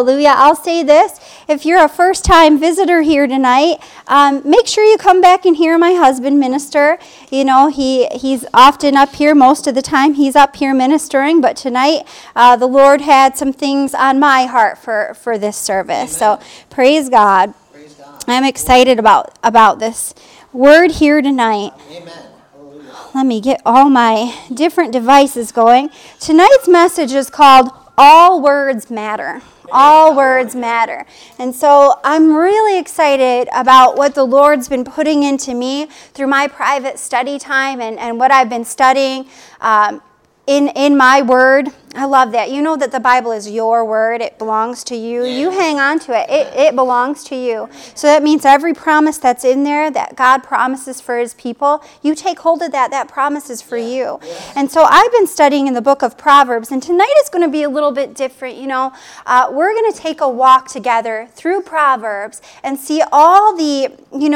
Hallelujah. I'll say this. If you're a first-time visitor here tonight, make sure you come back and hear my husband minister. You know, he's often up here. Most of the time he's up here ministering. But tonight, the Lord had some things on my heart for this service. Amen. So praise God. Praise God. I'm excited about this word here tonight. Amen. Let me get all my different devices going. Tonight's message is called All Words Matter. All words matter. And so I'm really excited about what the Lord's been putting into me through my private study time and what I've been studying in my word. I love that. You know that the Bible is your word. It belongs to you. You hang on to it. It belongs to you. So that means every promise that's in there that God promises for his people, you take hold of that. That promise is for you. And so I've been studying in the book of Proverbs, and tonight is going to be a little bit different. You know, we're going to take a walk together through Proverbs and see all the,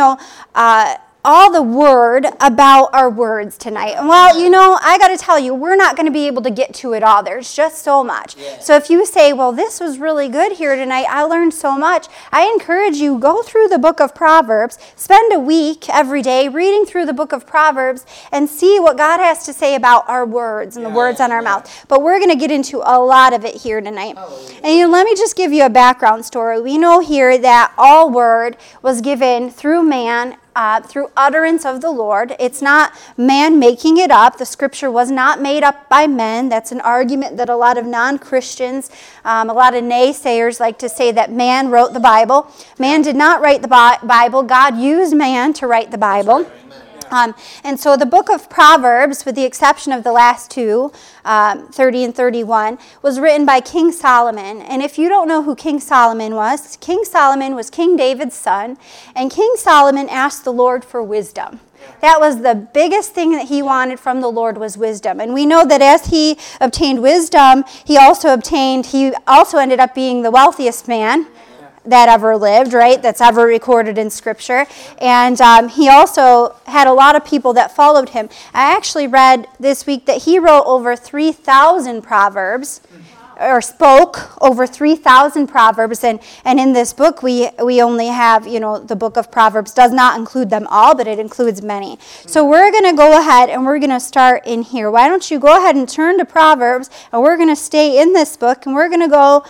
all the word about our words tonight. And well, you know, I got to tell you, we're not going to be able to get to it all. There's just so much. Yeah. So if you say, well, this was really good here tonight, I learned so much, I encourage you, go through the book of Proverbs, spend a week every day reading through the book of Proverbs and see what God has to say about our words and the words on our mouth. But we're going to get into a lot of it here tonight. And let me just give you a background story. We know here that all word was given through man, through utterance of the Lord. It's not man making it up. The scripture was not made up by men. That's an argument that a lot of non-Christians, a lot of naysayers like to say that man wrote the Bible. Man did not write the Bible. God used man to write the Bible. And so the book of Proverbs, with the exception of the last two, 30 and 31, was written by King Solomon. And if you don't know who King Solomon was King David's son. And King Solomon asked the Lord for wisdom. That was the biggest thing that he wanted from the Lord, was wisdom. And we know that as he obtained wisdom, he also ended up being the wealthiest man that ever lived, right? That's ever recorded in Scripture. And he also had a lot of people that followed him. I actually read this week that he wrote over 3,000 Proverbs, or spoke over 3,000 Proverbs. And in this book, we only have, the book of Proverbs does not include them all, but it includes many. So we're going to go ahead and we're going to start in here. Why don't you go ahead and turn to Proverbs, and we're going to stay in this book, and we're going to go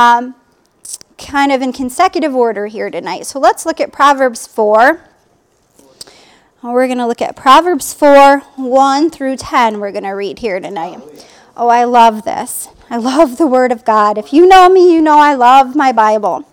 kind of in consecutive order here tonight. So let's look at Proverbs 4. We're going to look at Proverbs 4, 1 through 10 we're going to read here tonight. Oh, I love this. I love the Word of God. If you know me, you know I love my Bible.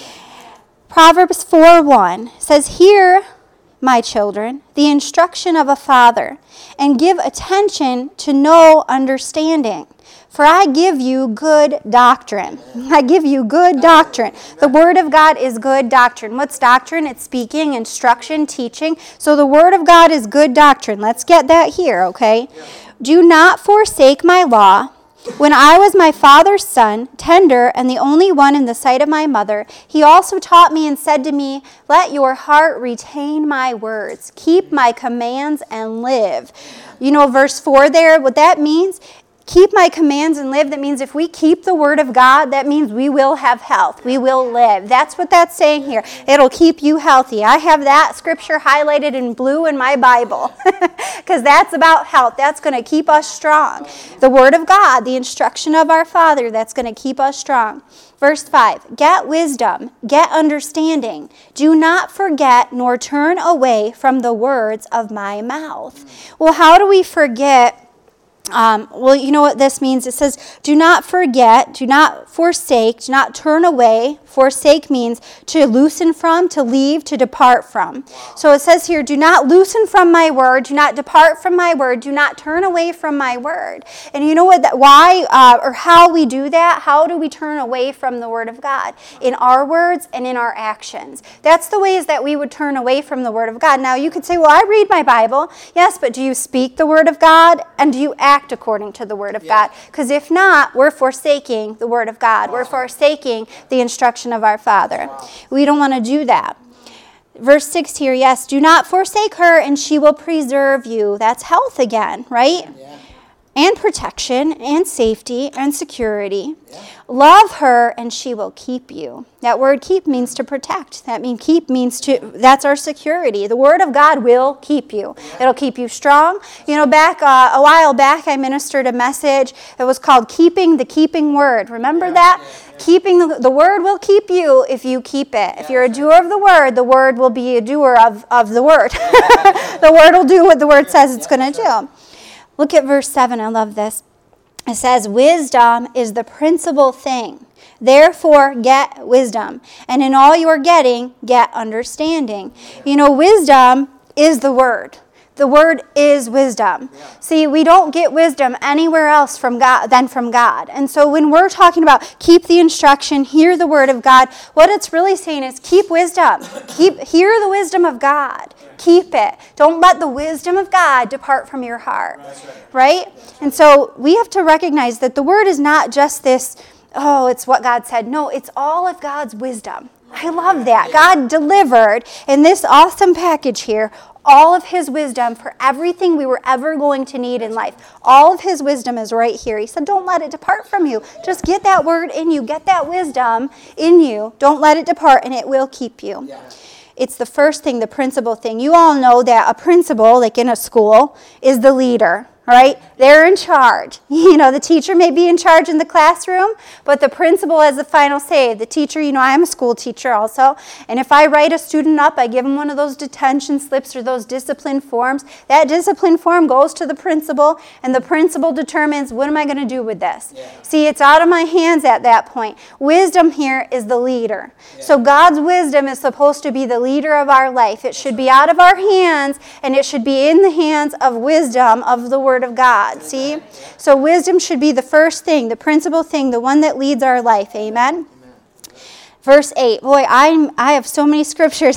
Proverbs 4:1 says, "Hear, my children, the instruction of a father, and give attention to know understanding. For I give you good doctrine." I give you good doctrine. The Word of God is good doctrine. What's doctrine? It's speaking, instruction, teaching. So the Word of God is good doctrine. Let's get that here, okay? "Do not forsake my law. When I was my father's son, tender and the only one in the sight of my mother, he also taught me and said to me, let your heart retain my words. Keep my commands and live." You know, verse 4 there, what that means? Keep my commands and live. That means if we keep the Word of God, that means we will have health. We will live. That's what that's saying here. It'll keep you healthy. I have that scripture highlighted in blue in my Bible because that's about health. That's going to keep us strong. The Word of God, the instruction of our Father, that's going to keep us strong. Verse 5, "Get wisdom, get understanding. Do not forget nor turn away from the words of my mouth." Well, how do we forget? Well, you know what this means? It says, do not forget, do not forsake, do not turn away. Forsake means to loosen from, to leave, to depart from. So it says here, do not loosen from my word, do not depart from my word, do not turn away from my word. And you know what? Why or how we do that? How do we turn away from the Word of God? In our words and in our actions. That's the ways that we would turn away from the Word of God. Now you could say, well, I read my Bible. Yes, but do you speak the Word of God? And do you act according to the Word of God? Because if not, we're forsaking the Word of God. We're forsaking the instruction of our Father. We don't want to do that. Verse 6 here, yes, do not forsake her and she will preserve you. That's health again, right? and protection and safety and security. Yeah. Love her and she will keep you. That word keep means to protect. Keep means that's our security. The word of God will keep you. It'll keep you strong. Back a while back I ministered a message that was called Keeping the Keeping Word. Remember that? Keeping the word will keep you if you keep it. If you're a doer of the word will be a doer of the word. The word will do what the word says it's going to do. Look at verse 7. I love this. It says, wisdom is the principal thing. Therefore, get wisdom. And in all you are getting, get understanding. Wisdom is the word. The word is wisdom. Yeah. See, we don't get wisdom anywhere else from God than from God. And so when we're talking about keep the instruction, hear the word of God, what it's really saying is keep wisdom. Hear the wisdom of God. Keep it. Don't let the wisdom of God depart from your heart. Right? And so we have to recognize that the word is not just this, it's what God said. No, it's all of God's wisdom. I love that. God delivered in this awesome package here all of his wisdom for everything we were ever going to need in life. All of his wisdom is right here. He said, don't let it depart from you. Just get that word in you. Get that wisdom in you. Don't let it depart, and it will keep you. Yeah. It's the first thing, the principal thing. You all know that a principal, like in a school, is the leader. Right? They're in charge. The teacher may be in charge in the classroom, but the principal has the final say. The teacher, I am a school teacher also, and if I write a student up, I give them one of those detention slips or those discipline forms. That discipline form goes to the principal, and the principal determines, what am I going to do with this? Yeah. See, it's out of my hands at that point. Wisdom here is the leader. Yeah. So God's wisdom is supposed to be the leader of our life. It should be out of our hands, and it should be in the hands of wisdom of the Word of God. See? So wisdom should be the first thing, the principal thing, the one that leads our life. Amen? Verse 8. Boy, I have so many scriptures.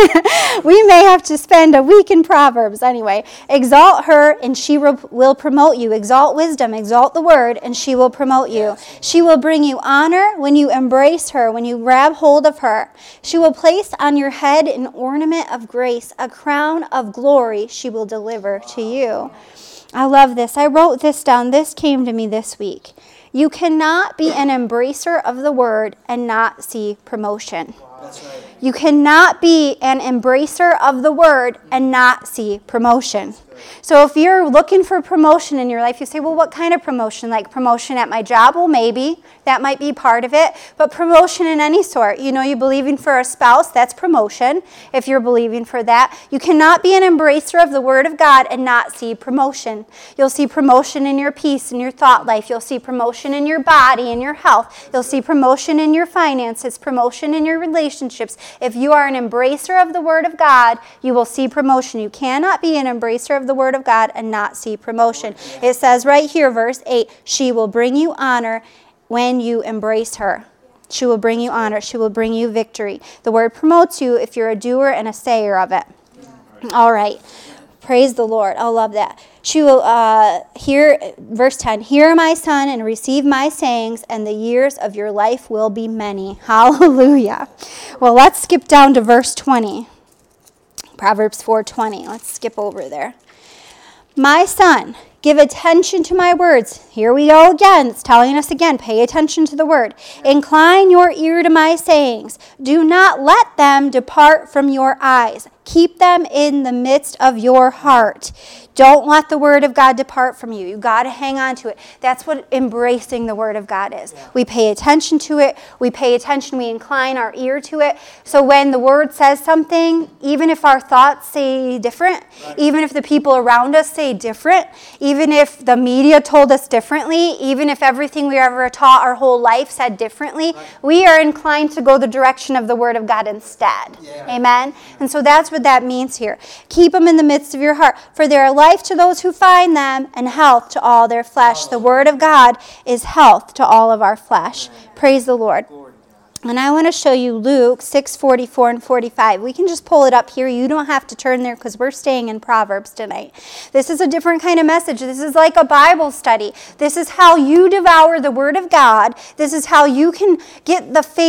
We may have to spend a week in Proverbs. Anyway, exalt her and she will promote you. Exalt wisdom, exalt the word, and she will promote you. She will bring you honor when you embrace her, when you grab hold of her. She will place on your head an ornament of grace, a crown of glory she will deliver to you. I love this. I wrote this down. This came to me this week. You cannot be an embracer of the word and not see promotion. That's right. You cannot be an embracer of the word and not see promotion. So if you're looking for promotion in your life, you say, well, what kind of promotion? Like promotion at my job? Well, maybe. That might be part of it. But promotion in any sort. You're believing for a spouse, that's promotion, if you're believing for that. You cannot be an embracer of the Word of God and not see promotion. You'll see promotion in your peace, in your thought life. You'll see promotion in your body, in your health. You'll see promotion in your finances, promotion in your relationships. If you are an embracer of the Word of God, you will see promotion. You cannot be an embracer of the Word of God and not see promotion. It says right here, verse 8, she will bring you honor when you embrace her. She will bring you honor. She will bring you victory. The word promotes you if you're a doer and a sayer of it. All right. Praise the Lord. I love that. She will hear, verse 10, hear my son and receive my sayings, and the years of your life will be many. Hallelujah. Well, let's skip down to verse 20. Proverbs 4:20. Let's skip over there. My son, give attention to my words. Here we go again. It's telling us again, pay attention to the word. Incline your ear to my sayings. Do not let them depart from your eyes. Keep them in the midst of your heart. Don't let the word of God depart from you. You got to hang on to it. That's what embracing the word of God is. Yeah. We pay attention to it. We pay attention. We incline our ear to it. So when the word says something, even if our thoughts say different, right, even if the people around us say different, even if the media told us differently, even if everything we ever taught our whole life said differently, right, we are inclined to go the direction of the word of God instead. Yeah. Amen? And so that's what that means here. Keep them in the midst of your heart, for they are life to those who find them and health to all their flesh. The word of God is health to all of our flesh. Praise the Lord. And I want to show you Luke 6:44 and 45. We can just pull it up here. You don't have to turn there because we're staying in Proverbs tonight. This is a different kind of message. This is like a Bible study. This is how you devour the Word of God. This is how you can get the faith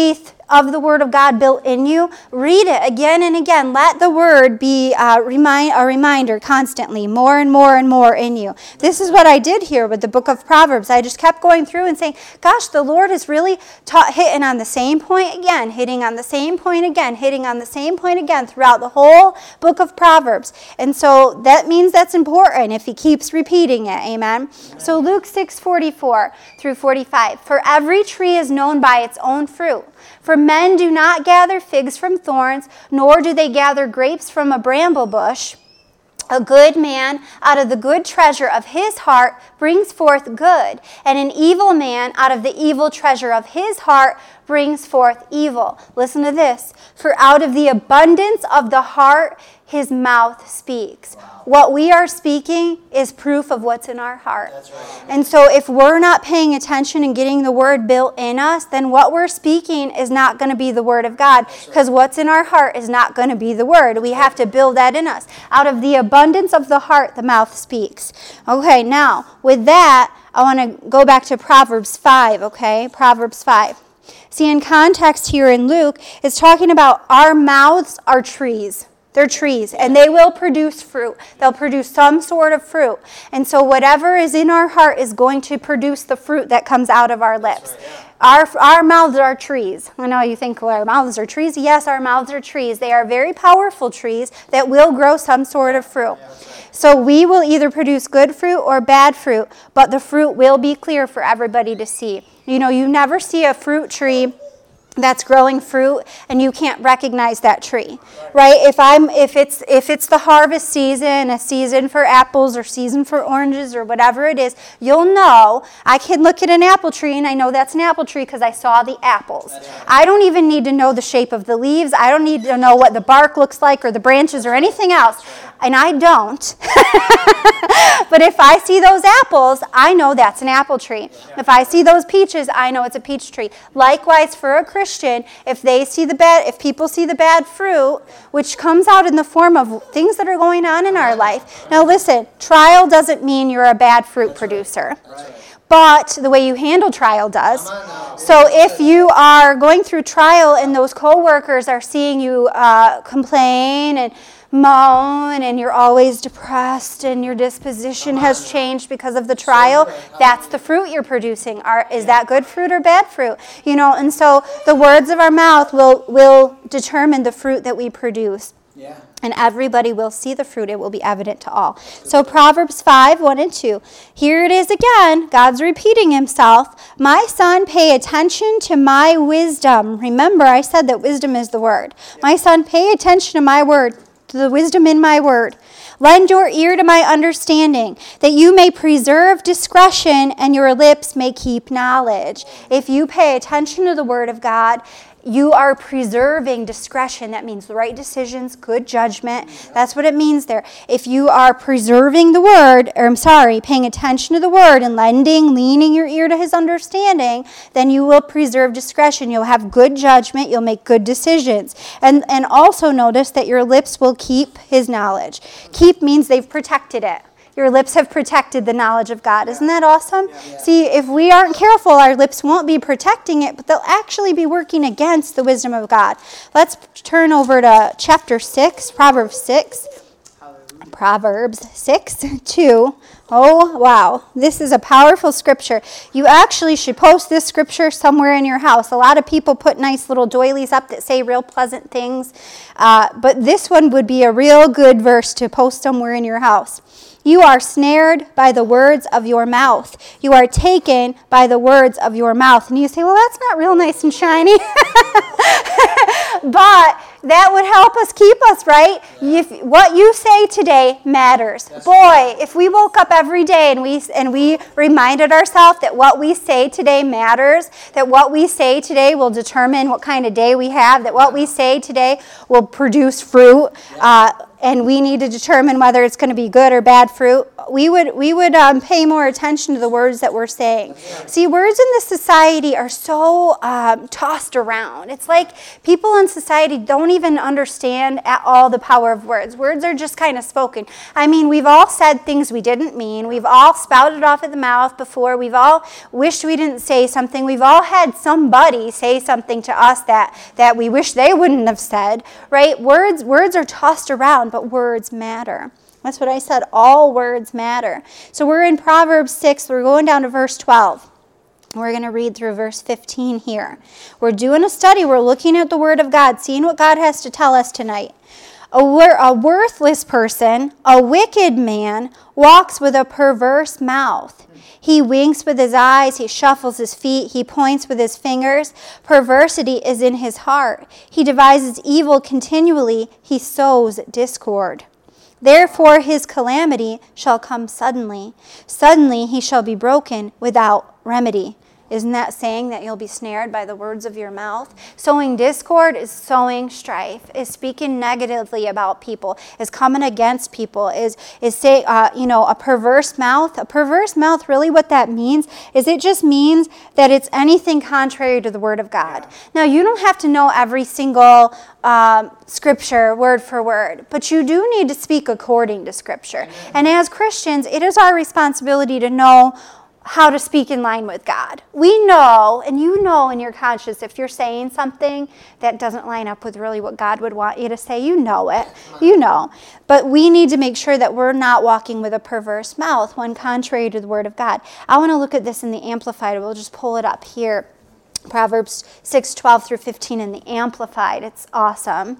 of the Word of God built in you, read it again and again. Let the Word be a reminder constantly, more and more and more in you. This is what I did here with the book of Proverbs. I just kept going through and saying, gosh, the Lord is really hitting on the same point again, hitting on the same point again, hitting on the same point again throughout the whole book of Proverbs. And so that means that's important if he keeps repeating it. Amen. So Luke 6:44 through 45. For every tree is known by its own fruit. For men do not gather figs from thorns, nor do they gather grapes from a bramble bush. A good man out of the good treasure of his heart brings forth good, and an evil man out of the evil treasure of his heart brings forth evil. Listen to this. For out of the abundance of the heart, his mouth speaks. What we are speaking is proof of what's in our heart. That's right. And so if we're not paying attention and getting the word built in us, then what we're speaking is not going to be the word of God, because what's in our heart is not going to be the word. We have to build that in us. Out of the abundance of the heart, the mouth speaks. Okay, now, with that, I want to go back to Proverbs 5, okay? Proverbs 5. See, in context here in Luke, it's talking about our mouths are trees. They're trees, and they will produce fruit. They'll produce some sort of fruit. And so whatever is in our heart is going to produce the fruit that comes out of our lips. Our mouths are trees. I know you think, well, our mouths are trees. Yes, our mouths are trees. They are very powerful trees that will grow some sort of fruit. So we will either produce good fruit or bad fruit, but the fruit will be clear for everybody to see. You know, you never see a fruit tree that's growing fruit and you can't recognize that tree, right? If it's the harvest season, a season for apples or season for oranges or whatever it is, you'll know. I can look at an apple tree and I know that's an apple tree because I saw the apples. I don't even need to know the shape of the leaves. I don't need to know what the bark looks like or the branches or anything else. And I don't. But if I see those apples, I know that's an apple tree. If I see those peaches, I know it's a peach tree. Likewise for a Christian, if people see the bad fruit, which comes out in the form of things that are going on in our life. Now listen, trial doesn't mean you're a bad fruit producer. But the way you handle trial does. So if you are going through trial and those coworkers are seeing you complain and moan and you're always depressed and your disposition has changed because of the trial, that's the fruit you're producing. Is that good fruit or bad fruit? You know, and so the words of our mouth will determine the fruit that we produce. Yeah. And everybody will see the fruit. It will be evident to all. So Proverbs 5, 1 and 2. Here it is again. God's repeating himself. My son, pay attention to my wisdom. Remember, I said that wisdom is the word. My son, pay attention to my word, to the wisdom in my word. Lend your ear to my understanding, that you may preserve discretion and your lips may keep knowledge. If you pay attention to the word of God, you are preserving discretion. That means the right decisions, good judgment. That's what it means there. If you are preserving the word, paying attention to the word and leaning your ear to his understanding, then you will preserve discretion. You'll have good judgment. You'll make good decisions. And also notice that your lips will keep his knowledge. Keep means they've protected it. Your lips have protected the knowledge of God. Isn't that awesome? Yeah. See, if we aren't careful, our lips won't be protecting it, but they'll actually be working against the wisdom of God. Let's turn over to chapter 6, Proverbs 6. Hallelujah. Proverbs 6, 2. Oh, wow. This is a powerful scripture. You actually should post this scripture somewhere in your house. A lot of people put nice little doilies up that say real pleasant things, but this one would be a real good verse to post somewhere in your house. You are snared by the words of your mouth. You are taken by the words of your mouth. And you say, well, that's not real nice and shiny. But that would help us keep us, right? If what you say today matters. Boy, if we woke up every day and we reminded ourselves that what we say today matters, that what we say today will determine what kind of day we have, that what we say today will produce fruit, and we need to determine whether it's going to be good or bad fruit, we would pay more attention to the words that we're saying. See, words in this society are so tossed around. It's like people in society don't even understand at all the power of words. Words are just kind of spoken. I mean, we've all said things we didn't mean. We've all spouted off at the mouth before. We've all wished we didn't say something. We've all had somebody say something to us that we wish they wouldn't have said, right? Words are tossed around, but words matter. That's what I said. All words matter. So we're in Proverbs 6. We're going down to verse 12. We're going to read through verse 15 here. We're doing a study. We're looking at the Word of God, seeing what God has to tell us tonight. A worthless person, a wicked man, walks with a perverse mouth. He winks with his eyes, he shuffles his feet, he points with his fingers. Perversity is in his heart. He devises evil continually, he sows discord. Therefore his calamity shall come suddenly. Suddenly he shall be broken without remedy. Isn't that saying that you'll be snared by the words of your mouth? Sowing discord is sowing strife, is speaking negatively about people, is coming against people, is say, a perverse mouth. A perverse mouth, really what that means is it just means that it's anything contrary to the Word of God. Now, you don't have to know every single Scripture word for word, but you do need to speak according to Scripture. And as Christians, it is our responsibility to know how to speak in line with God. We know, and you know in your conscience, if you're saying something that doesn't line up with really what God would want you to say, you know it. You know. But we need to make sure that we're not walking with a perverse mouth, one contrary to the Word of God. I want to look at this in the Amplified. We'll just pull it up here. Proverbs 6:12 through 15 in the Amplified. It's awesome.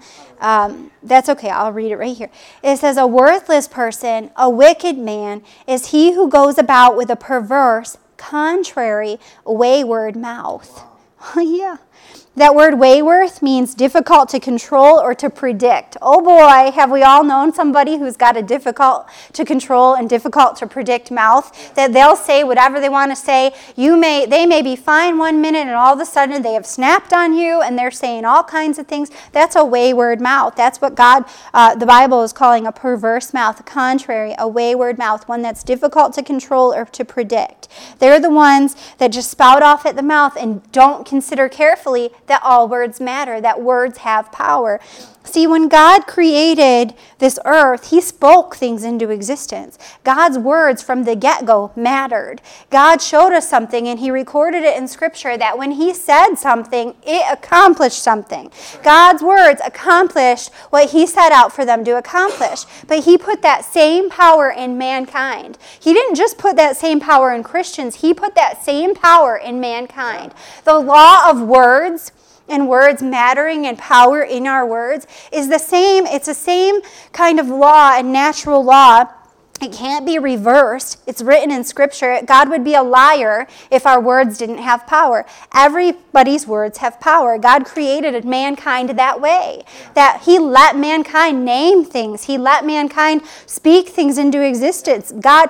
That's okay. I'll read it right here. It says, a worthless person, a wicked man, is he who goes about with a perverse, contrary, wayward mouth. Yeah. That word wayward means difficult to control or to predict. Oh boy, have we all known somebody who's got a difficult to control and difficult to predict mouth, that they'll say whatever they want to say. They may be fine one minute and all of a sudden they have snapped on you and they're saying all kinds of things. That's a wayward mouth. That's what God, the Bible is calling a perverse mouth, contrary, a wayward mouth, one that's difficult to control or to predict. They're the ones that just spout off at the mouth and don't consider carefully that all words matter, that words have power. See, when God created this earth, He spoke things into existence. God's words from the get-go mattered. God showed us something and He recorded it in Scripture that when He said something, it accomplished something. God's words accomplished what He set out for them to accomplish. But He put that same power in mankind. He didn't just put that same power in Christians. He put that same power in mankind. The law of words and words mattering and power in our words is the same. It's the same kind of law and natural law. It can't be reversed. It's written in Scripture. God would be a liar if our words didn't have power. Everybody's words have power. God created mankind that way, that He let mankind name things. He let mankind speak things into existence. God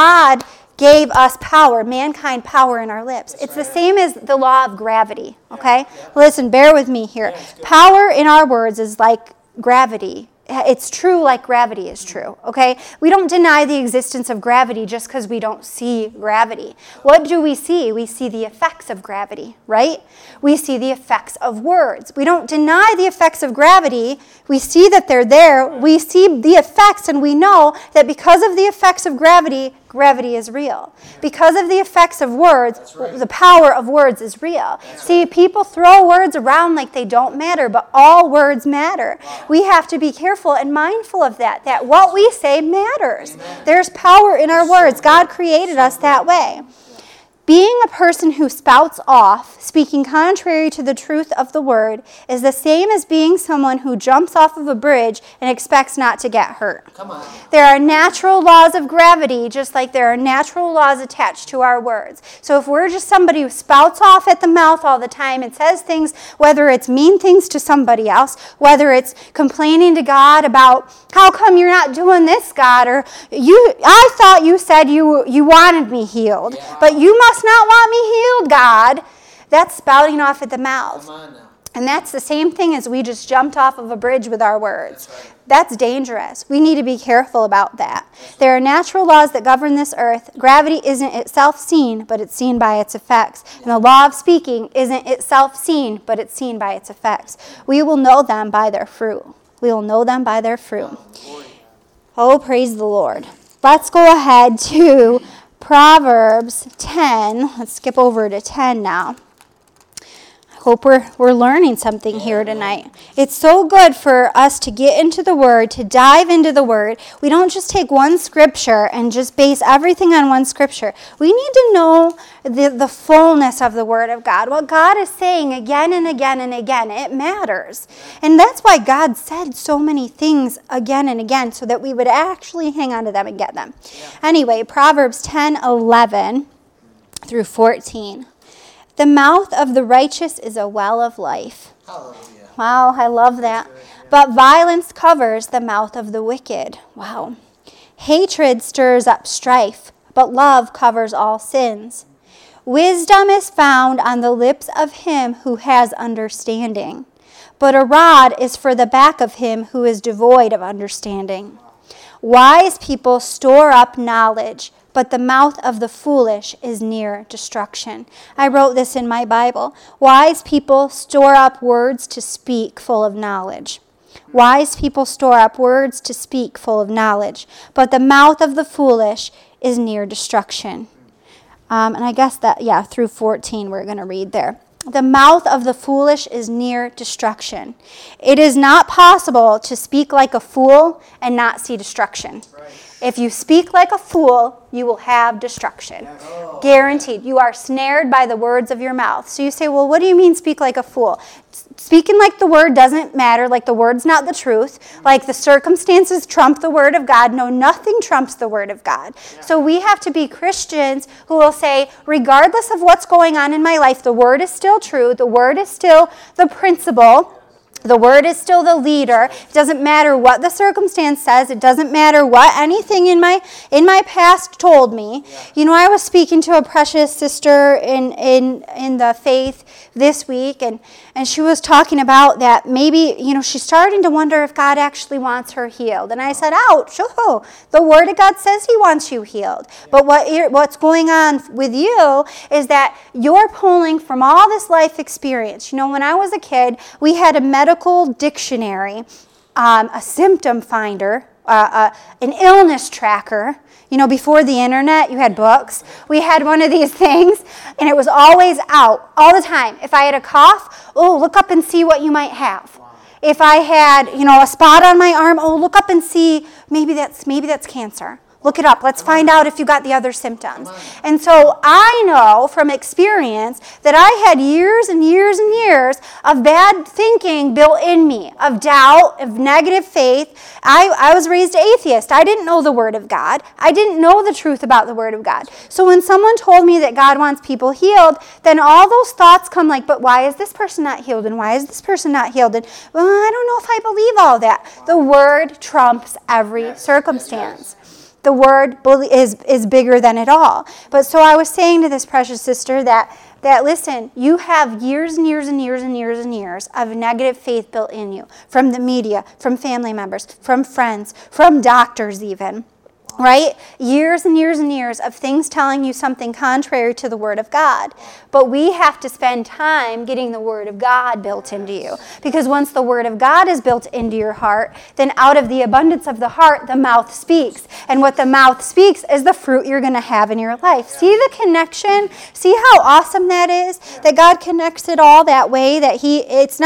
gave us power, mankind power in our lips. It's the same as the law of gravity, okay? Listen, bear with me here. Power in our words is like gravity. It's true like gravity is true, okay? We don't deny the existence of gravity just because we don't see gravity. What do we see? We see the effects of gravity, right? We see the effects of words. We don't deny the effects of gravity. We see that they're there. We see the effects, and we know that because of the effects of gravity, gravity is real. Because of the effects of words, the power of words is real. See, people throw words around like they don't matter, but all words matter. We have to be careful and mindful of that what we say matters. There's power in our words. God created us that way. Being a person who spouts off, speaking contrary to the truth of the word, is the same as being someone who jumps off of a bridge and expects not to get hurt. Come on. There are natural laws of gravity, just like there are natural laws attached to our words. So if we're just somebody who spouts off at the mouth all the time and says things, whether it's mean things to somebody else, whether it's complaining to God about, how come you're not doing this, God? Or I thought you said you wanted me healed, but you must not want me healed, God. That's spouting off at the mouth. And that's the same thing as we just jumped off of a bridge with our words. That's dangerous. We need to be careful about that. There are natural laws that govern this earth. Gravity isn't itself seen, but it's seen by its effects. And the law of speaking isn't itself seen, but it's seen by its effects. We will know them by their fruit. We will know them by their fruit. Oh, praise the Lord. Let's go ahead to Proverbs 10. Let's skip over to 10 now. Hope we're learning something here tonight. It's so good for us to get into the Word, to dive into the Word. We don't just take one scripture and just base everything on one scripture. We need to know the fullness of the Word of God. What God is saying again and again and again, it matters. And that's why God said so many things again and again, so that we would actually hang on to them and get them. Anyway, Proverbs 10:11 through 14. The mouth of the righteous is a well of life. Hallelujah. Wow, I love that. But violence covers the mouth of the wicked. Wow. Hatred stirs up strife, but love covers all sins. Wisdom is found on the lips of him who has understanding, but a rod is for the back of him who is devoid of understanding. Wise people store up knowledge, but the mouth of the foolish is near destruction. I wrote this in my Bible. Wise people store up words to speak full of knowledge. Wise people store up words to speak full of knowledge, but the mouth of the foolish is near destruction. And I guess that, through 14 we're going to read there. The mouth of the foolish is near destruction. It is not possible to speak like a fool and not see destruction. Right. If you speak like a fool, you will have destruction. Oh. Guaranteed. You are snared by the words of your mouth. So you say, well, what do you mean speak like a fool? Speaking like the word doesn't matter, like the word's not the truth, like the circumstances trump the word of God. No, nothing trumps the word of God. Yeah. So we have to be Christians who will say, regardless of what's going on in my life, the word is still true, the word is still the principle. The word is still the leader. It doesn't matter what the circumstance says. It doesn't matter what anything in my past told me. Yeah. You know, I was speaking to a precious sister in the faith this week, and she was talking about that maybe, you know, she's starting to wonder if God actually wants her healed. And I said, ouch, the word of God says he wants you healed. But what's going on with you is that you're pulling from all this life experience. You know, when I was a kid, we had a medical dictionary, a symptom finder, an illness tracker. You know, before the internet, you had books. We had one of these things, and it was always out, all the time. If I had a cough, look up and see what you might have. If I had, a spot on my arm, look up and see, maybe that's cancer. Look it up. Let's find out if you got the other symptoms. And so I know from experience that I had years and years and years of bad thinking built in me, of doubt, of negative faith. I was raised atheist. I didn't know the Word of God. I didn't know the truth about the Word of God. So when someone told me that God wants people healed, then all those thoughts come like, but why is this person not healed? And why is this person not healed? And, well, I don't know if I believe all that. The Word trumps every circumstance. The word is bigger than it all. But so I was saying to this precious sister that listen, you have years and years and years and years and years of negative faith built in you, from the media, from family members, from friends, from doctors even. Right? Years and years and years of things telling you something contrary to the Word of God. But we have to spend time getting the Word of God built into you. Because once the Word of God is built into your heart, then out of the abundance of the heart, the mouth speaks. And what the mouth speaks is the fruit you're going to have in your life. See the connection? See how awesome that is? That God connects it all that way, that that's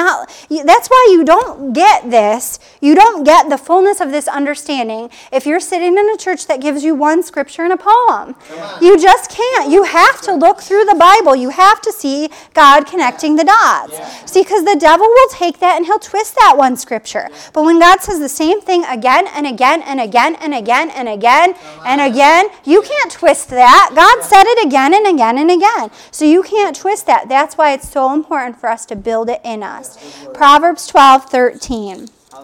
why you don't get this. You don't get the fullness of this understanding if you're sitting in a church that gives you one scripture and a poem. You just can't. You have to look through the Bible. You have to see God connecting the dots. See, because the devil will take that and he'll twist that one scripture. But when God says the same thing again and again and again and again and again and again, you can't twist that. God said it again and again and again. So you can't twist that. That's why it's so important for us to build it in us. Proverbs 12:13.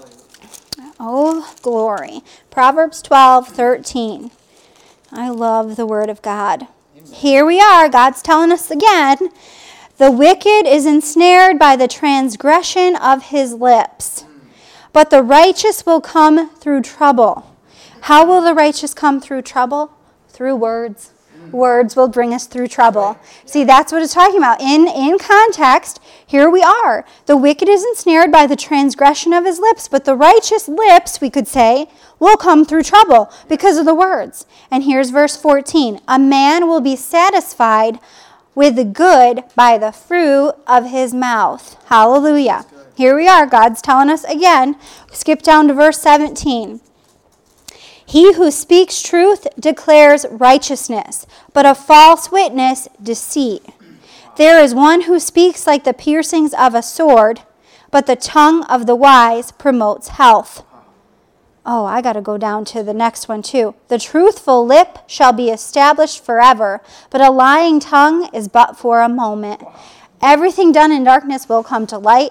Oh, glory. Proverbs 12:13. I love the Word of God. Here we are. God's telling us again. The wicked is ensnared by the transgression of his lips, but the righteous will come through trouble. How will the righteous come through trouble? Through words. Words will bring us through trouble. See, that's what it's talking about. In context, here we are. The wicked is ensnared by the transgression of his lips, but the righteous lips, we could say, will come through trouble because of the words. And here's verse 14. A man will be satisfied with the good by the fruit of his mouth. Hallelujah. Here we are. God's telling us again. Skip down to verse 17. He who speaks truth declares righteousness, but a false witness deceit. There is one who speaks like the piercings of a sword, but the tongue of the wise promotes health. Oh, I got to go down to the next one too. The truthful lip shall be established forever, but a lying tongue is but for a moment. Everything done in darkness will come to light.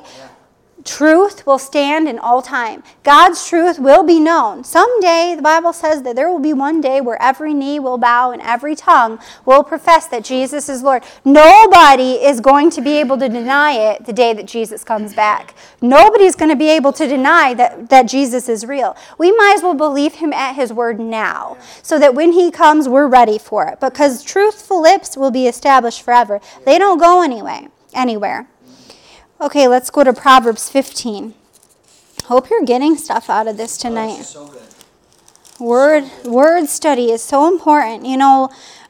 Truth will stand in all time. God's truth will be known. Someday, the Bible says that there will be one day where every knee will bow and every tongue will profess that Jesus is Lord. Nobody is going to be able to deny it the day that Jesus comes back. Nobody's going to be able to deny that Jesus is real. We might as well believe him at his word now, so that when he comes, we're ready for it. Because truthful lips will be established forever. They don't go anywhere. Okay, let's go to Proverbs 15. Hope you're getting stuff out of this tonight. So good. Word study is so important. You know,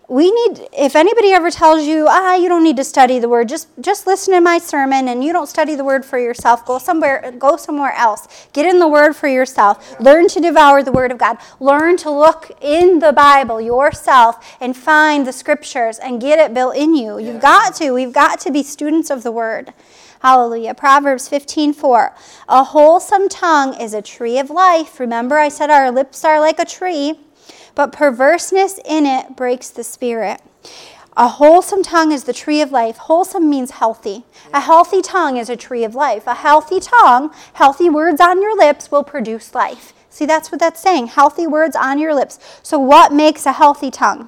if anybody ever tells you, you don't need to study the word, just listen to my sermon and you don't study the word for yourself, go somewhere else. Get in the word for yourself. Learn to devour the word of God. Learn to look in the Bible yourself and find the scriptures and get it built in you. We've got to be students of the word. Hallelujah. Proverbs 15:4. A wholesome tongue is a tree of life. Remember, I said our lips are like a tree, but perverseness in it breaks the spirit. A wholesome tongue is the tree of life. Wholesome means healthy. A healthy tongue is a tree of life. A healthy tongue, healthy words on your lips will produce life. See, that's what that's saying. Healthy words on your lips. So what makes a healthy tongue?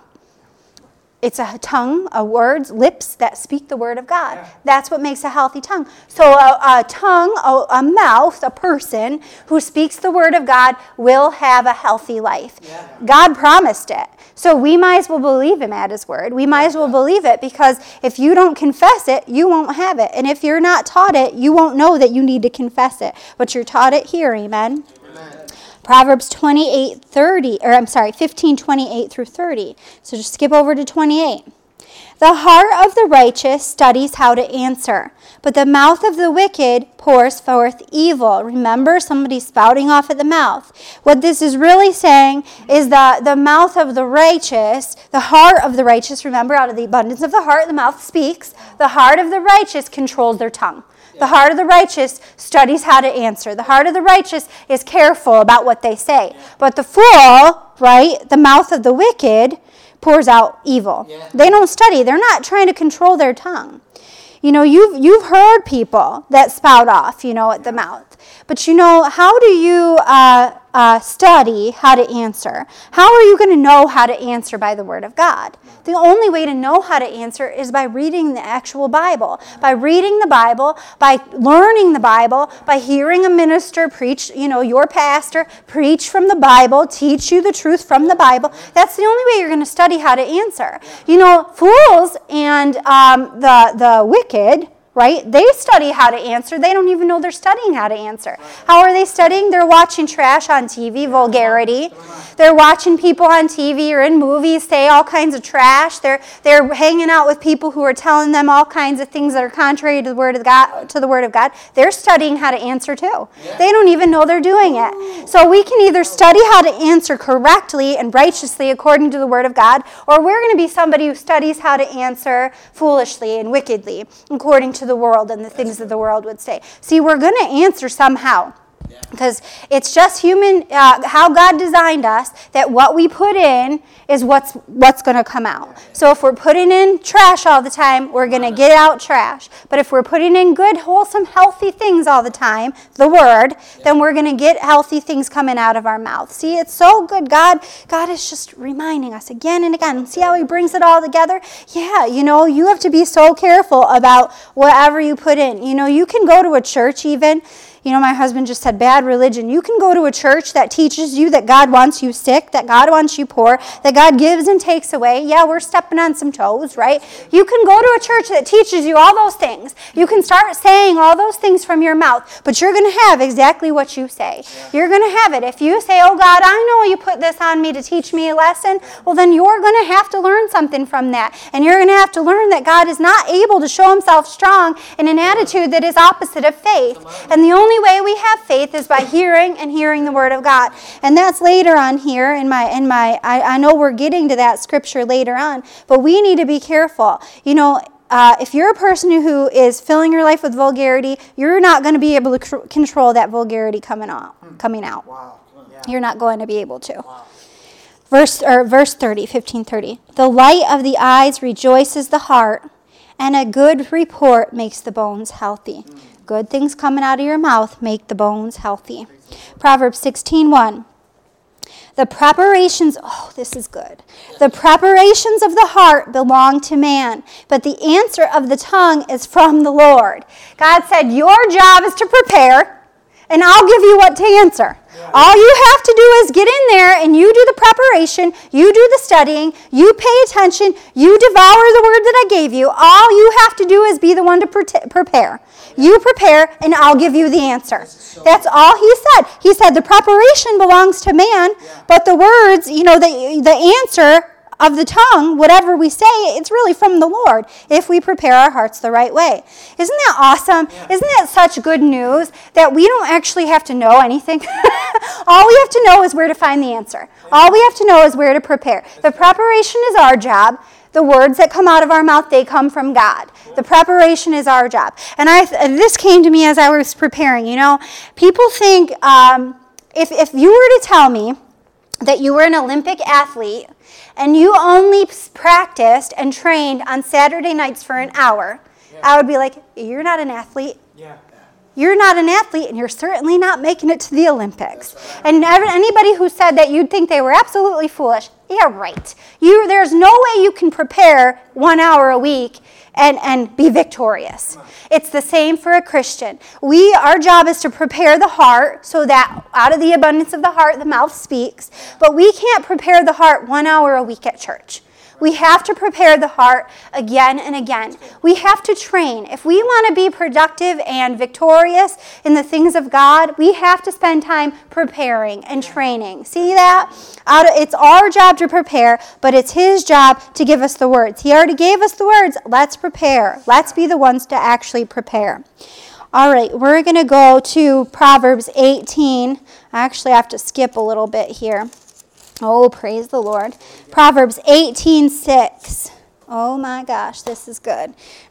It's a tongue, words, lips that speak the word of God. Yeah. That's what makes a healthy tongue. So a tongue, a mouth, a person who speaks the word of God will have a healthy life. Yeah. God promised it. So we might as well believe him at his word. We might as well believe it, because if you don't confess it, you won't have it. And if you're not taught it, you won't know that you need to confess it. But you're taught it here, amen? Proverbs 15:28 through 30. So just skip over to 28. The heart of the righteous studies how to answer, but the mouth of the wicked pours forth evil. Remember, somebody's spouting off at the mouth. What this is really saying is that the mouth of the righteous, the heart of the righteous, remember, out of the abundance of the heart, the mouth speaks. The heart of the righteous controls their tongue. The heart of the righteous studies how to answer. The heart of the righteous is careful about what they say. But the fool, right, the mouth of the wicked pours out evil. Yeah. They don't study. They're not trying to control their tongue. You know, you've heard people that spout off, at the mouth. But how do you study how to answer? How are you going to know how to answer by the word of God? The only way to know how to answer is by reading the actual Bible. By reading the Bible, by learning the Bible, by hearing a minister preach, your pastor preach from the Bible, teach you the truth from the Bible. That's the only way you're going to study how to answer. Fools and the wicked, right? They study how to answer. They don't even know they're studying how to answer. How are they studying? They're watching trash on TV, vulgarity. They're watching people on TV or in movies say all kinds of trash. They're hanging out with people who are telling them all kinds of things that are contrary to the word of God. They're studying how to answer too. They don't even know they're doing it. So we can either study how to answer correctly and righteously according to the word of God, or we're going to be somebody who studies how to answer foolishly and wickedly according to the world and the things that the world would say. See, we're going to answer somehow. Because it's just human, how God designed us, that what we put in is what's going to come out. So if we're putting in trash all the time, we're going to get out trash. But if we're putting in good, wholesome, healthy things all the time, the Word, then we're going to get healthy things coming out of our mouth. See, it's so good. God is just reminding us again and again. See how He brings it all together? Yeah, you have to be so careful about whatever you put in. You can go to a church even. My husband just said bad religion. You can go to a church that teaches you that God wants you sick, that God wants you poor, that God gives and takes away. Yeah, we're stepping on some toes, right? You can go to a church that teaches you all those things. You can start saying all those things from your mouth, but you're going to have exactly what you say. You're going to have it. If you say, oh God, I know you put this on me to teach me a lesson, well then you're going to have to learn something from that. And you're going to have to learn that God is not able to show Himself strong in an attitude that is opposite of faith. And the only way we have faith is by hearing and hearing the Word of God. And that's later on here I know we're getting to that scripture later on, but we need to be careful. If you're a person who is filling your life with vulgarity, you're not going to be able to control that vulgarity coming out. Wow. Yeah. You're not going to be able to. Wow. Verse 30, 15:30. The light of the eyes rejoices the heart, and a good report makes the bones healthy. Good things coming out of your mouth make the bones healthy. Proverbs 16:1. The preparations, this is good. The preparations of the heart belong to man, but the answer of the tongue is from the Lord. God said, your job is to prepare, and I'll give you what to answer. Yeah. All you have to do is get in there and you do the preparation, you do the studying, you pay attention, you devour the word that I gave you. All you have to do is be the one to prepare. You prepare and I'll give you the answer. That's all He said. He said the preparation belongs to man, but the words, the answer of the tongue, whatever we say, it's really from the Lord if we prepare our hearts the right way. Isn't that awesome? Yeah. Isn't that such good news that we don't actually have to know anything? All we have to know is where to find the answer. All we have to know is where to prepare. The preparation is our job. The words that come out of our mouth, they come from God. The preparation is our job. And this came to me as I was preparing. People think, if you were to tell me that you were an Olympic athlete and you only practiced and trained on Saturday nights for an hour, I would be like, you're not an athlete. Yeah. You're not an athlete, and you're certainly not making it to the Olympics. And anybody who said that, you'd think they were absolutely foolish. Yeah, right. There's no way you can prepare 1 hour a week and be victorious. It's the same for a Christian. Our job is to prepare the heart so that out of the abundance of the heart, the mouth speaks. But we can't prepare the heart 1 hour a week at church. We have to prepare the heart again and again. We have to train. If we want to be productive and victorious in the things of God, we have to spend time preparing and training. See that? It's our job to prepare, but it's His job to give us the words. He already gave us the words. Let's prepare. Let's be the ones to actually prepare. All right, we're going to go to Proverbs 18. I actually have to skip a little bit here. Oh, praise the Lord. Proverbs 18:6. Oh my gosh, this is good.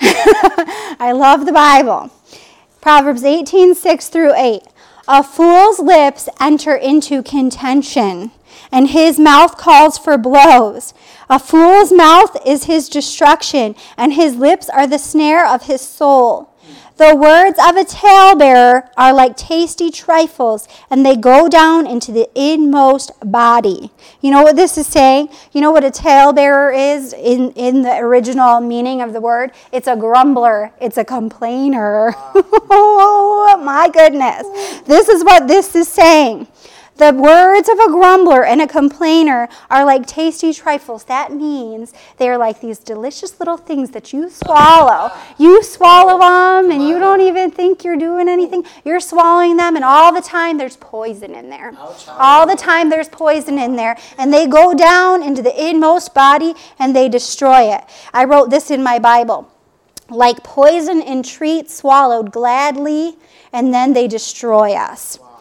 I love the Bible. Proverbs 18:6 through 8. A fool's lips enter into contention, and his mouth calls for blows. A fool's mouth is his destruction, and his lips are the snare of his soul. The words of a talebearer are like tasty trifles, and they go down into the inmost body. You know what this is saying? You know what a talebearer is in the original meaning of the word? It's a grumbler. It's a complainer. Oh, my goodness. This is what this is saying. The words of a grumbler and a complainer are like tasty trifles. That means they're like these delicious little things that you swallow. You swallow them and you don't even think you're doing anything. You're swallowing them, and all the time there's poison in there. All the time there's poison in there. And they go down into the inmost body and they destroy it. I wrote this in my Bible. Like poison in treat swallowed gladly, and then they destroy us.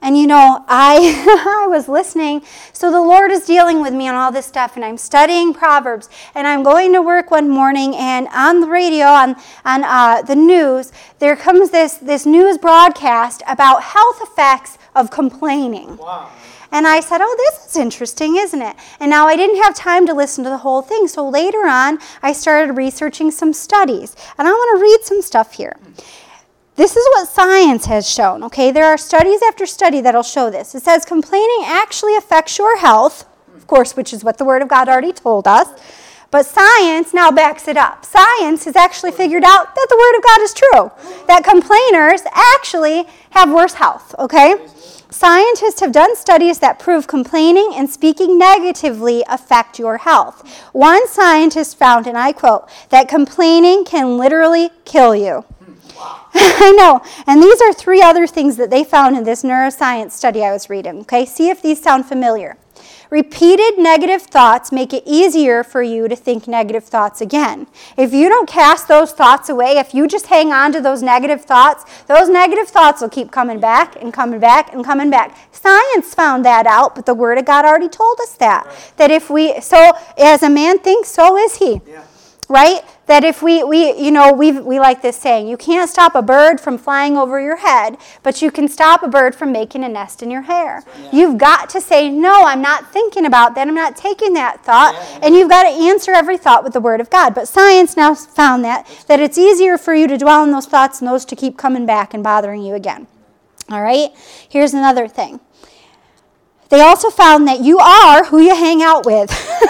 And I was listening. So the Lord is dealing with me on all this stuff, and I'm studying Proverbs. And I'm going to work one morning, and on the radio, on the news, there comes this news broadcast about health effects of complaining. Wow. And I said, oh, this is interesting, isn't it? And now I didn't have time to listen to the whole thing. So later on, I started researching some studies. And I want to read some stuff here. This is what science has shown, okay? There are studies after study that'll show this. It says complaining actually affects your health, of course, which is what the Word of God already told us. But science now backs it up. Science has actually figured out that the Word of God is true, that complainers actually have worse health, okay? Scientists have done studies that prove complaining and speaking negatively affect your health. One scientist found, and I quote, that complaining can literally kill you. I know. And these are 3 other things that they found in this neuroscience study I was reading. Okay, see if these sound familiar. Repeated negative thoughts make it easier for you to think negative thoughts again. If you don't cast those thoughts away, if you just hang on to those negative thoughts will keep coming back and coming back and coming back. Science found that out, but the Word of God already told us that. Right. That so as a man thinks, so is he. Yeah. Right? That if we like this saying, you can't stop a bird from flying over your head, but you can stop a bird from making a nest in your hair. Yeah. You've got to say, no, I'm not thinking about that. I'm not taking that thought. Yeah. And you've got to answer every thought with the Word of God. But science now found that it's easier for you to dwell on those thoughts and those to keep coming back and bothering you again. All right? Here's another thing. They also found that you are who you hang out with.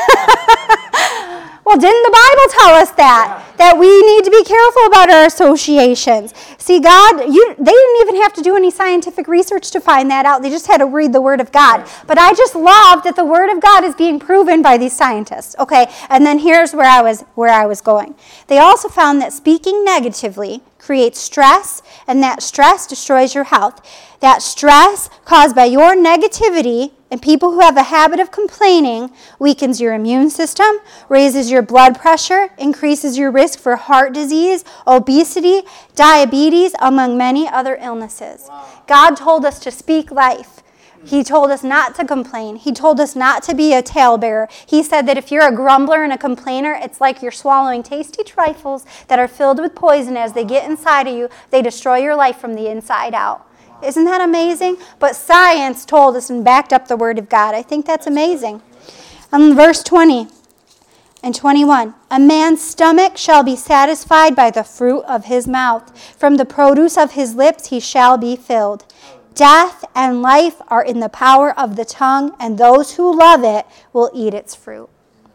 Well, didn't the Bible tell us that? Yeah. That we need to be careful about our associations. See, they didn't even have to do any scientific research to find that out. They just had to read the Word of God. But I just love that the Word of God is being proven by these scientists. Okay, and then here's where I was going. They also found that speaking negatively creates stress, and that stress destroys your health. That stress caused by your negativity and people who have a habit of complaining weakens your immune system, raises your blood pressure, increases your risk for heart disease, obesity, diabetes, among many other illnesses. Wow. God told us to speak life. He told us not to complain. He told us not to be a talebearer. He said that if you're a grumbler and a complainer, it's like you're swallowing tasty trifles that are filled with poison. As they get inside of you, they destroy your life from the inside out. Isn't that amazing? But science told us and backed up the Word of God. I think that's amazing. Verse 20 and 21. A man's stomach shall be satisfied by the fruit of his mouth. From the produce of his lips he shall be filled. Death and life are in the power of the tongue, and those who love it will eat its fruit.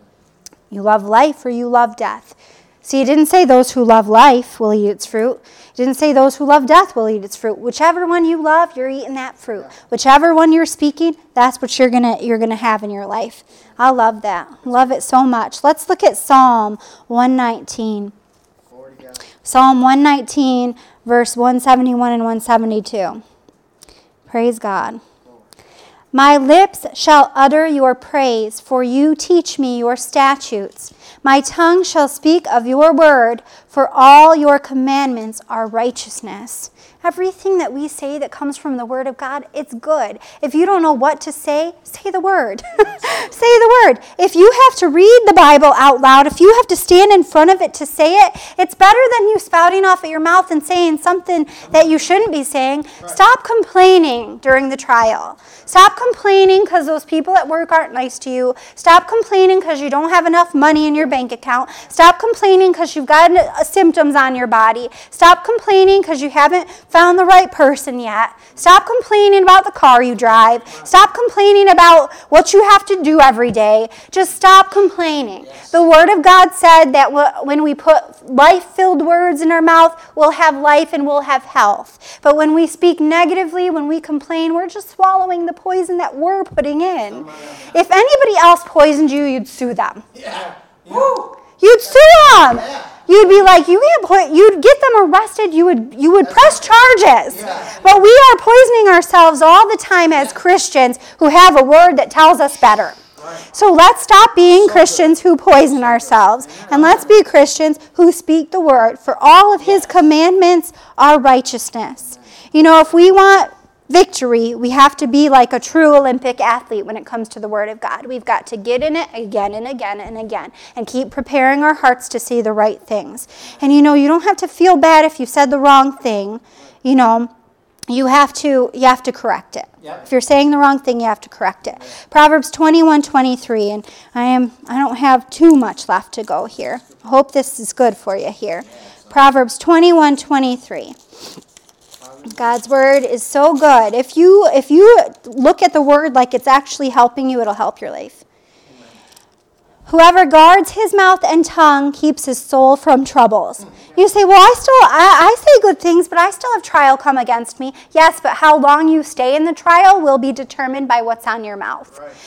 You love life or you love death. See, it didn't say those who love life will eat its fruit. It didn't say those who love death will eat its fruit. Whichever one you love, you're eating that fruit. Whichever one you're speaking, that's what you're gonna have in your life. I love that. Love it so much. Let's look at Psalm 119. Psalm 119, verse 171 and 172. Praise God. My lips shall utter your praise, for you teach me your statutes. My tongue shall speak of your word, for all your commandments are righteousness. Everything that we say that comes from the Word of God, it's good. If you don't know what to say the Word. Say the Word. If you have to read the Bible out loud, if you have to stand in front of it to say it, it's better than you spouting off at your mouth and saying something that you shouldn't be saying. Stop complaining during the trial. Stop complaining because those people at work aren't nice to you. Stop complaining because you don't have enough money in your bank account. Stop complaining because you've got symptoms on your body. Stop complaining because you haven't found the right person yet. Stop complaining about the car you drive. Stop complaining about what you have to do every day. Just stop complaining. Yes. The Word of God said that when we put life-filled words in our mouth, we'll have life and we'll have health. But when we speak negatively, when we complain, we're just swallowing the poison that we're putting in. If anybody else poisoned you, you'd sue them. Yeah. You'd sue them. Yeah. You'd be like, you'd get them arrested, you would press charges. Yeah. But we are poisoning ourselves all the time as Christians who have a word that tells us better. Right. So let's stop being Christians who poison ourselves, and let's be Christians who speak the word, for all of his commandments are righteousness. You know, if we want victory, we have to be like a true Olympic athlete when it comes to the Word of God. We've got to get in it again and again and again and keep preparing our hearts to say the right things. And you don't have to feel bad if you said the wrong thing. You have to correct it. Yep. If you're saying the wrong thing, you have to correct it. Proverbs 21:23, and I don't have too much left to go here. I hope this is good for you here. Proverbs 21:23. God's word is so good. If you look at the word like it's actually helping you, it'll help your life. Whoever guards his mouth and tongue keeps his soul from troubles. You say, well, I say good things, but I still have trial come against me. Yes, but how long you stay in the trial will be determined by what's on your mouth. Right.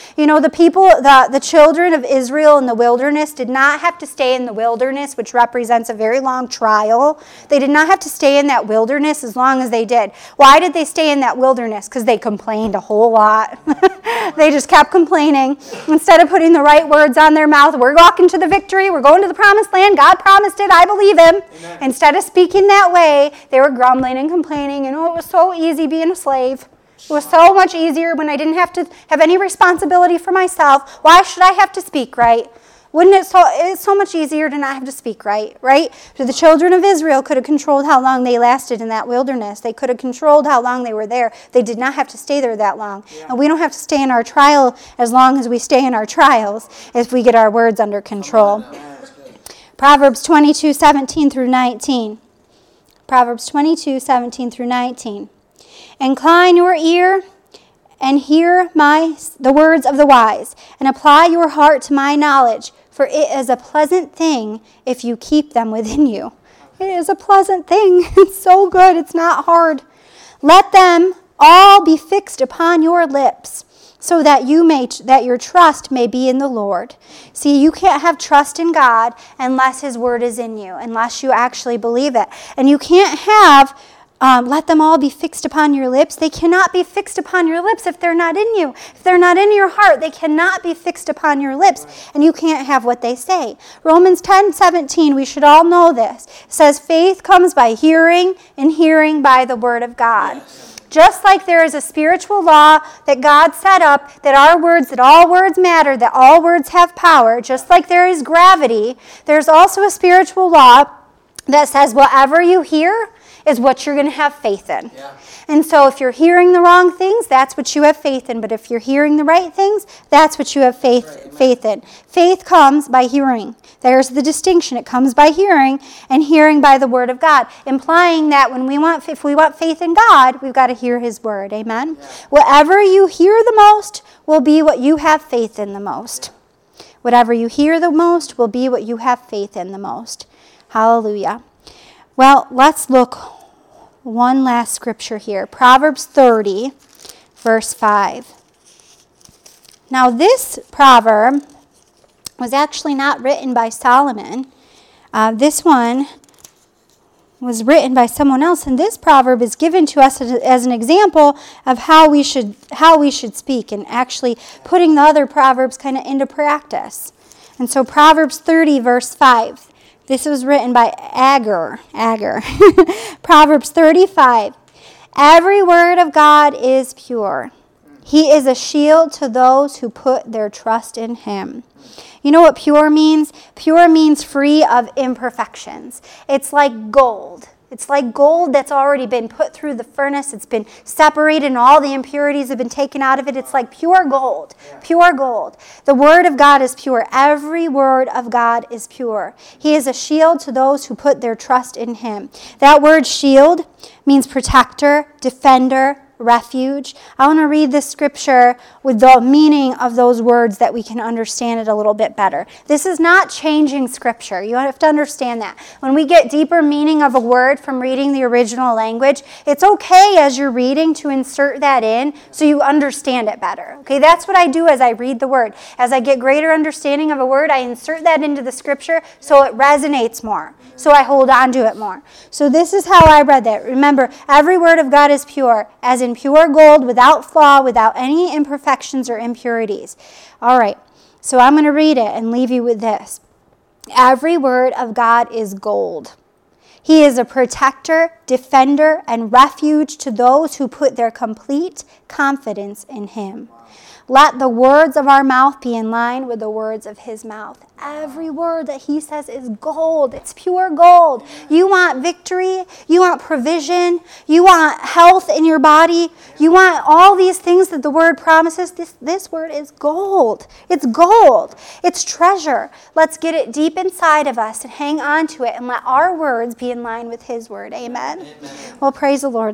The children of Israel in the wilderness did not have to stay in the wilderness, which represents a very long trial. They did not have to stay in that wilderness as long as they did. Why did they stay in that wilderness? Because they complained a whole lot. They just kept complaining. Instead of putting the right words on their mouth, we're walking to the victory, we're going to the promised land, God promised it, I believe him. Amen. Instead of speaking that way, they were grumbling and complaining. It was so easy being a slave. It was so much easier when I didn't have to have any responsibility for myself. Why should I have to speak right? It's so much easier to not have to speak right? So the children of Israel could have controlled how long they lasted in that wilderness. They could have controlled how long they were there. They did not have to stay there that long. Yeah. And we don't have to stay in our trial as long as we stay in our trials if we get our words under control. Proverbs 22:17 through 19. Proverbs 22:17 through 19. Incline your ear and hear the words of the wise, and apply your heart to my knowledge, for it is a pleasant thing if you keep them within you. It is a pleasant thing. It's so good. It's not hard. Let them all be fixed upon your lips, so that your trust may be in the Lord. See, you can't have trust in God unless his word is in you, unless you actually believe it. And you can't have let them all be fixed upon your lips. They cannot be fixed upon your lips if they're not in you. If they're not in your heart, they cannot be fixed upon your lips, and you can't have what they say. Romans 10:17, we should all know this. It says, faith comes by hearing, and hearing by the word of God. Yes. Just like there is a spiritual law that God set up, that all words matter, that all words have power, just like there is gravity, there's also a spiritual law that says whatever you hear is what you're going to have faith in. Yeah. And so if you're hearing the wrong things, that's what you have faith in. But if you're hearing the right things, that's what you have faith in. Faith comes by hearing. There's the distinction. It comes by hearing, and hearing by the word of God, implying that if we want faith in God, we've got to hear his word. Amen? Yeah. Whatever you hear the most will be what you have faith in the most. Whatever you hear the most will be what you have faith in the most. Hallelujah. Well, let's look one last scripture here. Proverbs 30, verse 5. Now, this proverb was actually not written by Solomon. This one was written by someone else, and this proverb is given to us as an example of how we should speak, and actually putting the other proverbs kind of into practice. And so Proverbs 30, verse 5. This was written by Agur. Proverbs 35. Every word of God is pure. He is a shield to those who put their trust in him. You know what pure means? Pure means free of imperfections. It's like gold. It's like gold that's already been put through the furnace. It's been separated and all the impurities have been taken out of it. It's like pure gold. Pure gold. The word of God is pure. Every word of God is pure. He is a shield to those who put their trust in him. That word shield means protector, defender, refuge. I want to read this scripture with the meaning of those words that we can understand it a little bit better. This is not changing scripture. You have to understand that. When we get deeper meaning of a word from reading the original language, it's okay as you're reading to insert that in so you understand it better. Okay, that's what I do as I read the word. As I get greater understanding of a word, I insert that into the scripture so it resonates more. So I hold on to it more. So this is how I read that. Remember, every word of God is pure, as in pure gold, without flaw, without any imperfections or impurities. All right, so I'm going to read it and leave you with this. Every word of God is gold. He is a protector, defender, and refuge to those who put their complete confidence in him. Let the words of our mouth be in line with the words of his mouth. Every word that he says is gold. It's pure gold. You want victory. You want provision. You want health in your body. You want all these things that the word promises. This word is gold. It's gold. It's treasure. Let's get it deep inside of us and hang on to it and let our words be in line with his word. Amen. Well, praise the Lord.